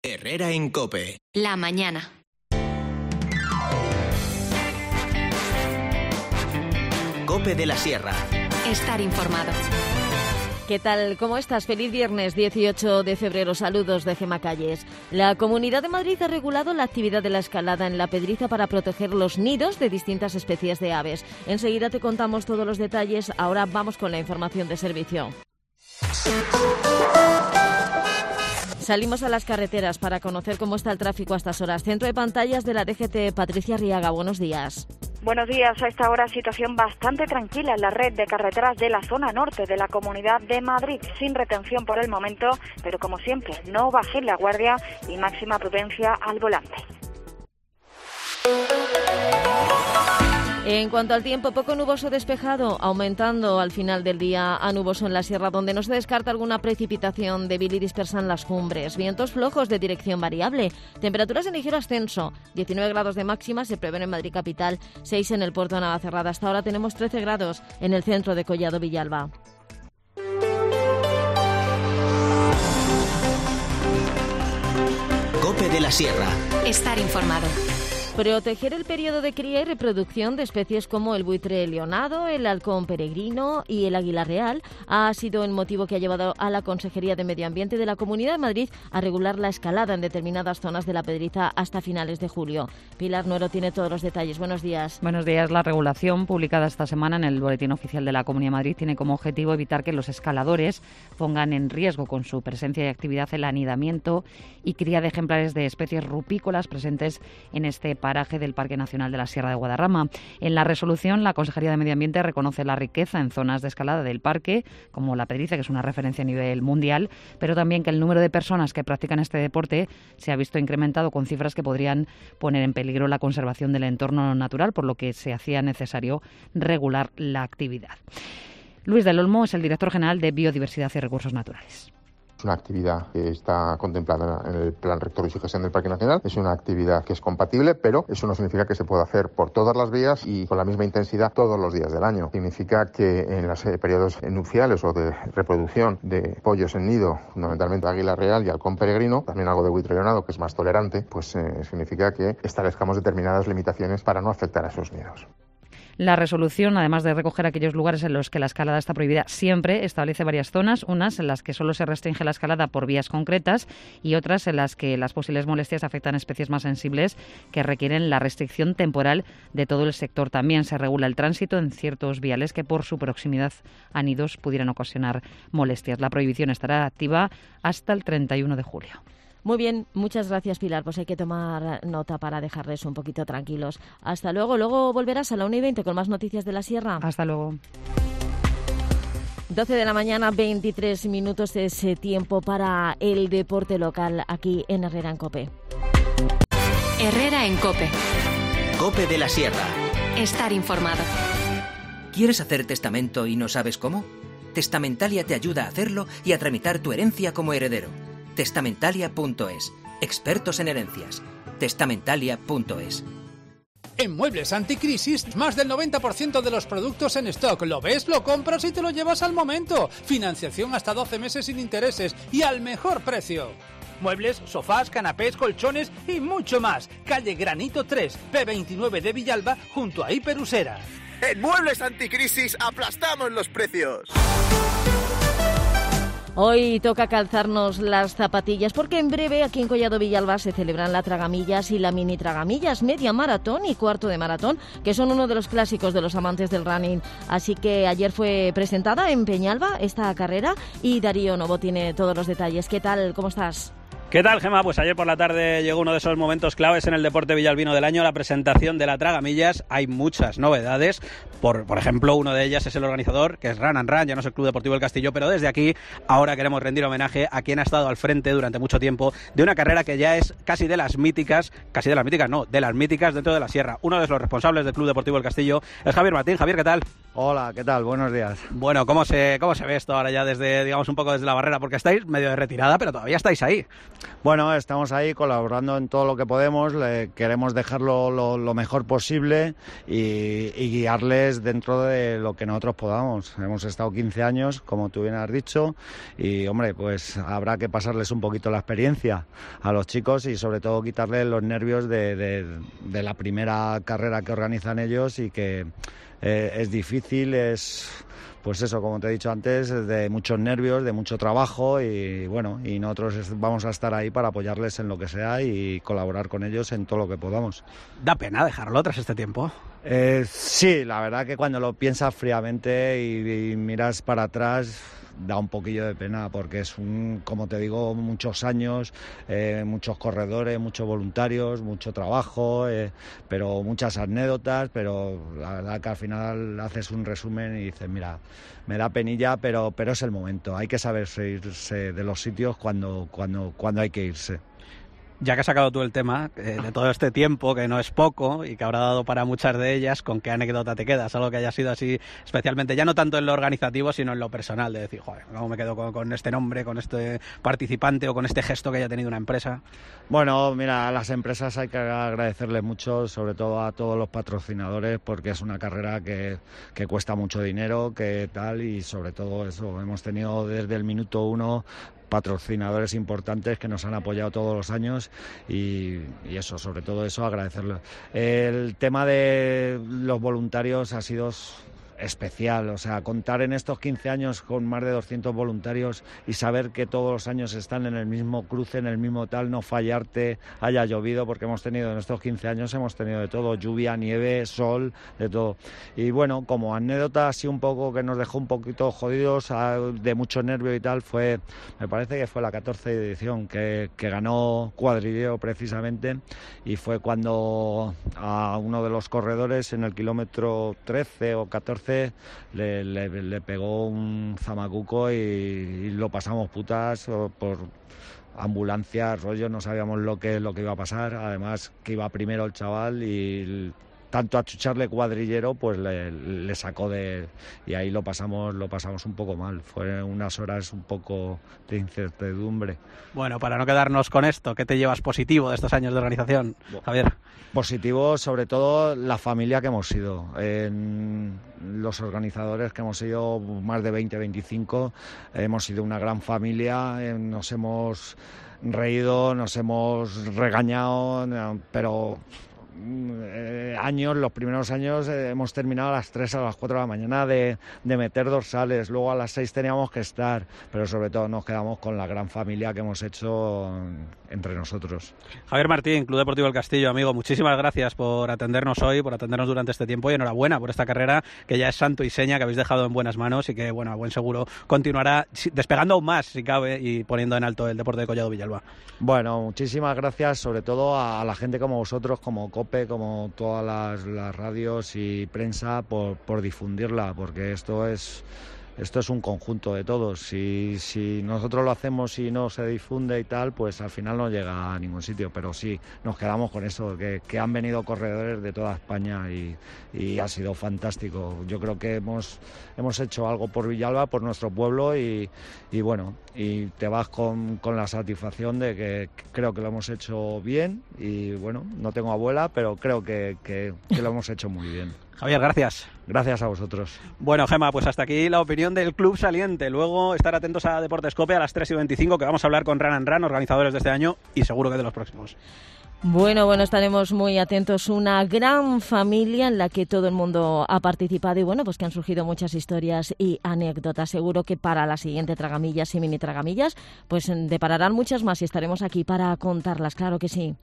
Herrera en COPE. La mañana. COPE de la Sierra. Estar informado. ¿Qué tal? ¿Cómo estás? Feliz viernes 18 de febrero. Saludos de Gemma Calles. La Comunidad de Madrid ha regulado la actividad de la escalada en la Pedriza para proteger los nidos de distintas especies de aves. Enseguida te contamos todos los detalles. Ahora vamos con la información de servicio. Salimos a las carreteras para conocer cómo está el tráfico a estas horas. Centro de pantallas de la DGT, Patricia Arriaga, buenos días. Buenos días. A esta hora situación bastante tranquila en la red de carreteras de la zona norte de la Comunidad de Madrid, sin retención por el momento, pero como siempre, no bajen la guardia y máxima prudencia al volante. En cuanto al tiempo, poco nuboso despejado, aumentando al final del día a nuboso en la sierra, donde no se descarta alguna precipitación débil y dispersa en las cumbres. Vientos flojos de dirección variable. Temperaturas en ligero ascenso. 19 grados de máxima se prevén en Madrid capital, 6 en el puerto de Navacerrada. Hasta ahora tenemos 13 grados en el centro de Collado Villalba. COPE de la Sierra. Estar informado. Proteger el periodo de cría y reproducción de especies como el buitre leonado, el halcón peregrino y el águila real ha sido el motivo que ha llevado a la Consejería de Medio Ambiente de la Comunidad de Madrid a regular la escalada en determinadas zonas de la Pedriza hasta finales de julio. Pilar Nuero tiene todos los detalles. Buenos días. Buenos días. La regulación publicada esta semana en el Boletín Oficial de la Comunidad de Madrid tiene como objetivo evitar que los escaladores pongan en riesgo con su presencia y actividad el anidamiento y cría de ejemplares de especies rupícolas presentes en este paraje del Parque Nacional de la Sierra de Guadarrama. En la resolución, la Consejería de Medio Ambiente reconoce la riqueza en zonas de escalada del parque, como la Pedriza, que es una referencia a nivel mundial, pero también que el número de personas que practican este deporte se ha visto incrementado con cifras que podrían poner en peligro la conservación del entorno natural, por lo que se hacía necesario regular la actividad. Luis del Olmo es el director general de Biodiversidad y Recursos Naturales. Es una actividad que está contemplada en el Plan Rector de Uso y Gestión del Parque Nacional. Es una actividad que es compatible, pero eso no significa que se pueda hacer por todas las vías y con la misma intensidad todos los días del año. Significa que en los periodos nupciales o de reproducción de pollos en nido, fundamentalmente águila real y halcón peregrino, también algo de buitre leonado, que es más tolerante, pues significa que establezcamos determinadas limitaciones para no afectar a esos nidos. La resolución, además de recoger aquellos lugares en los que la escalada está prohibida siempre, establece varias zonas, unas en las que solo se restringe la escalada por vías concretas y otras en las que las posibles molestias afectan a especies más sensibles que requieren la restricción temporal de todo el sector. También se regula el tránsito en ciertos viales que por su proximidad a nidos pudieran ocasionar molestias. La prohibición estará activa hasta el 31 de julio. Muy bien, muchas gracias, Pilar. Pues hay que tomar nota para dejarles un poquito tranquilos. Hasta luego. Luego volverás a la 1:20 con más noticias de la Sierra. Hasta luego. 12 de la mañana, 23 minutos es tiempo para el deporte local aquí en Herrera en COPE. Herrera en COPE. COPE de la Sierra. Estar informado. ¿Quieres hacer testamento y no sabes cómo? Testamentalia te ayuda a hacerlo y a tramitar tu herencia como heredero. Testamentalia.es. Expertos en herencias. Testamentalia.es. En Muebles Anticrisis, más del 90% de los productos en stock. Lo ves, lo compras y te lo llevas al momento. Financiación hasta 12 meses sin intereses y al mejor precio. Muebles, sofás, canapés, colchones y mucho más. Calle Granito 3, P29 de Villalba, junto a Hiperusera. En Muebles Anticrisis aplastamos los precios. Hoy toca calzarnos las zapatillas porque en breve aquí en Collado Villalba se celebran la Tragamillas y la Mini Tragamillas, media maratón y cuarto de maratón, que son uno de los clásicos de los amantes del running. Así que ayer fue presentada en Peñalba esta carrera y Darío Novo tiene todos los detalles. ¿Qué tal? ¿Cómo estás? ¿Qué tal, Gemma? Pues ayer por la tarde llegó uno de esos momentos claves en el deporte villalbino del año, la presentación de la Tragamillas. Hay muchas novedades. Por ejemplo, uno de ellas es el organizador, que es Run and Run, ya no es el Club Deportivo El Castillo, pero desde aquí ahora queremos rendir homenaje a quien ha estado al frente durante mucho tiempo de una carrera que ya es de las míticas dentro de la Sierra. Uno de los responsables del Club Deportivo El Castillo es Javier Martín. Javier, ¿qué tal? Hola, ¿qué tal? Buenos días. Bueno, ¿cómo se ve esto ahora ya desde, digamos, un poco desde la barrera? Porque estáis medio de retirada, pero todavía estáis ahí. Bueno, estamos ahí colaborando en todo lo que podemos, queremos dejarlo lo mejor posible y guiarles dentro de lo que nosotros podamos. Hemos estado 15 años, como tú bien has dicho, y hombre, pues habrá que pasarles un poquito la experiencia a los chicos y sobre todo quitarles los nervios de la primera carrera que organizan ellos y que es difícil, pues eso, como te he dicho antes, de muchos nervios, de mucho trabajo y bueno, y nosotros vamos a estar ahí para apoyarles en lo que sea y colaborar con ellos en todo lo que podamos. ¿Da pena dejarlo tras este tiempo? Sí, la verdad que cuando lo piensas fríamente y miras para atrás da un poquillo de pena porque es como te digo, muchos años, muchos corredores, muchos voluntarios, mucho trabajo, pero muchas anécdotas, pero la verdad que al final haces un resumen y dices, mira, me da penilla, pero es el momento, hay que saber irse de los sitios cuando hay que irse. Ya que has sacado tú el tema de todo este tiempo, que no es poco y que habrá dado para muchas de ellas, ¿con qué anécdota te quedas? Algo que haya sido así especialmente, ya no tanto en lo organizativo, sino en lo personal, de decir, joder, ¿cómo me quedo con este nombre, con este participante o con este gesto que haya tenido una empresa? Bueno, mira, a las empresas hay que agradecerles mucho, sobre todo a todos los patrocinadores, porque es una carrera que cuesta mucho dinero, que tal, y sobre todo eso, hemos tenido desde el minuto 1 patrocinadores importantes que nos han apoyado todos los años y eso, sobre todo eso, agradecerlo. El tema de los voluntarios ha sido especial, o sea, contar en estos 15 años con más de 200 voluntarios y saber que todos los años están en el mismo cruce, en el mismo tal, no fallarte, haya llovido, porque hemos tenido en estos 15 años hemos tenido de todo, lluvia, nieve, sol, de todo. Y bueno, como anécdota así un poco que nos dejó un poquito jodidos, de mucho nervio y tal, me parece que fue la 14 edición que ganó Cuadrillero precisamente, y fue cuando a uno de los corredores en el kilómetro 13 o 14 le pegó un zamacuco y lo pasamos putas por ambulancia, rollo, no sabíamos lo que iba a pasar, además que iba primero el chaval y tanto achucharle Cuadrillero pues le sacó y ahí lo pasamos un poco mal, fueron unas horas un poco de incertidumbre. Bueno, para no quedarnos con esto, ¿qué te llevas positivo de estos años de organización, Javier? Positivo, sobre todo la familia que hemos sido, los organizadores que hemos sido más de 20-25, hemos sido una gran familia, nos hemos reído, nos hemos regañado, pero los primeros años hemos terminado a las 3 a las 4 de la mañana de meter dorsales, luego a las 6 teníamos que estar, pero sobre todo nos quedamos con la gran familia que hemos hecho entre nosotros. Javier Martín, Club Deportivo El Castillo, amigo, muchísimas gracias por atendernos hoy, por atendernos durante este tiempo y enhorabuena por esta carrera que ya es santo y seña, que habéis dejado en buenas manos y que, bueno, a buen seguro continuará despegando aún más, si cabe, y poniendo en alto el deporte de Collado Villalba. Bueno, muchísimas gracias, sobre todo a la gente como vosotros, como COPE, como todas las radios y prensa, por difundirla, porque esto es un conjunto de todos. Si nosotros lo hacemos y no se difunde y tal, pues al final no llega a ningún sitio, pero sí, nos quedamos con eso, que han venido corredores de toda España y ha sido fantástico. Yo creo que hemos hecho algo por Villalba, por nuestro pueblo y bueno, y te vas con la satisfacción de que creo que lo hemos hecho bien y bueno, no tengo abuela, pero creo que lo hemos hecho muy bien. Javier, gracias. Gracias a vosotros. Bueno, Gemma, pues hasta aquí la opinión del Club Saliente. Luego estar atentos a Deportes COPE a las 3:25, que vamos a hablar con Run and Run, organizadores de este año y seguro que de los próximos. Bueno, estaremos muy atentos. Una gran familia en la que todo el mundo ha participado y bueno, pues que han surgido muchas historias y anécdotas. Seguro que para la siguiente Tragamillas y Mini Tragamillas, pues depararán muchas más y estaremos aquí para contarlas, claro que sí.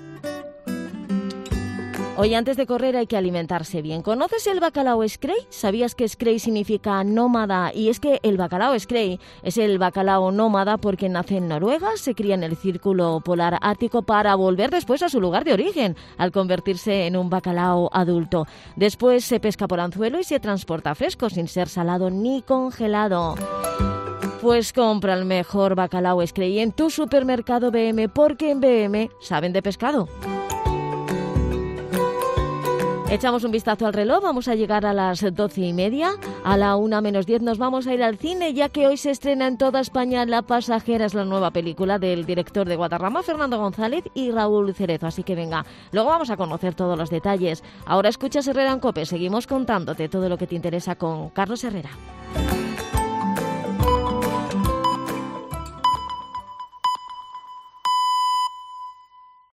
Hoy antes de correr hay que alimentarse bien. ¿Conoces el bacalao Scray? ¿Sabías que Scray significa nómada? Y es que el bacalao Scray es el bacalao nómada porque nace en Noruega, se cría en el círculo polar ártico para volver después a su lugar de origen, al convertirse en un bacalao adulto. Después se pesca por anzuelo y se transporta fresco, sin ser salado ni congelado. Pues compra el mejor bacalao Scray en tu supermercado BM, porque en BM saben de pescado. Echamos un vistazo al reloj, vamos a llegar a las 12:30. A la 1:10 nos vamos a ir al cine, ya que hoy se estrena en toda España La Pasajera, es la nueva película del director de Guadarrama, Fernando González, y Raúl Cerezo. Así que venga, luego vamos a conocer todos los detalles. Ahora escuchas Herrera en COPE, seguimos contándote todo lo que te interesa con Carlos Herrera.